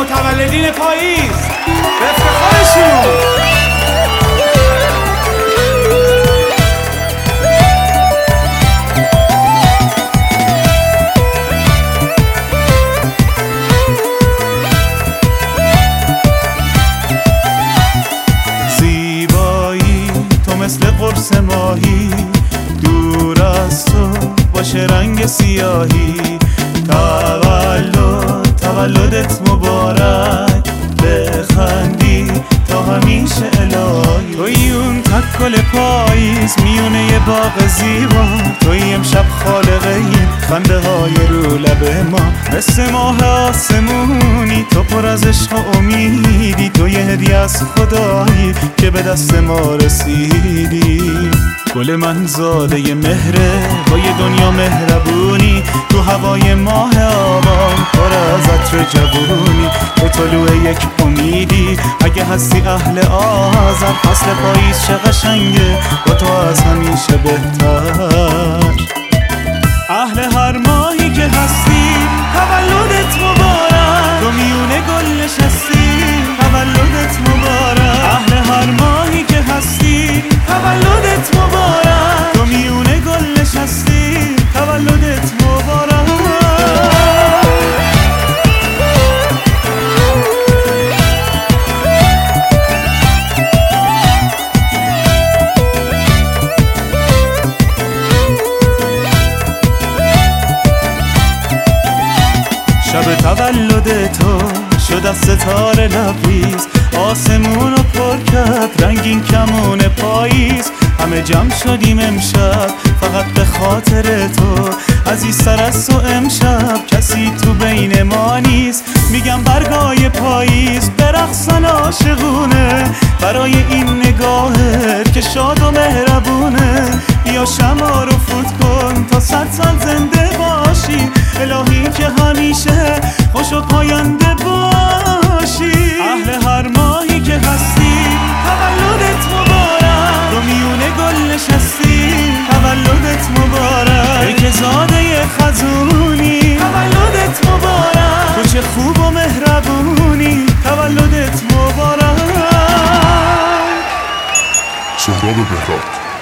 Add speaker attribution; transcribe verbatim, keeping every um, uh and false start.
Speaker 1: متولدین پاییز به افتخارشون.
Speaker 2: زیبایی تو مثل قرص ماهی، دور از تو باشه رنگ سیاهی. تولد تولدت مبارک، بخندی تا همیشه الهی. توی اون تکل پاییز میونه یه باغ زیبا، توی امشب خالقه این خنده های رو لب ما. مثل ماه آسمونی تو پر از عشق و امیدی، تو یه هدیه از خدایی که به دست ما رسیدی. گل من زاده ی مهره با یه دنیا مهربونی، تو هوای ماه آبان پر از عطر جوونی. تو طلوع یک امیدی اگه هستی اهل آذر، فصل پاییز چه قشنگه با تو از همیشه بهتر. اهل هر ماهی که هستی تولدت مبارک، تو میونه گل نشستی تولدت مبارک. اهل هر ماهی که هستی تولدت مبارک، تو میونه گل نشستی تولدت مبارک. شب تولد تو شد از ستاره لبریز، آسمون رو پر کرد رنگین کمون پاییز. همه جمع شدیم امشب فقط به خاطر تو، عزیزتر از تو امشب کسی تو بین ما نیست. میگم برگای پاییز برقصن عاشقونه، برای این نگاهت که شاد و مهربونه. بیا شمع رو فوت کن تا صد سال زنده باشی، الهی که همیشه خوش و پاینده باشی. اهل هر ماهی که هستی تولدت مبارک، تو میونه گل نشستی تولدت مبارک. ای که زاده خزونی تولدت مبارک، تو چه خوب و مهربونی تولدت مبارک.
Speaker 3: سهراب مهراد.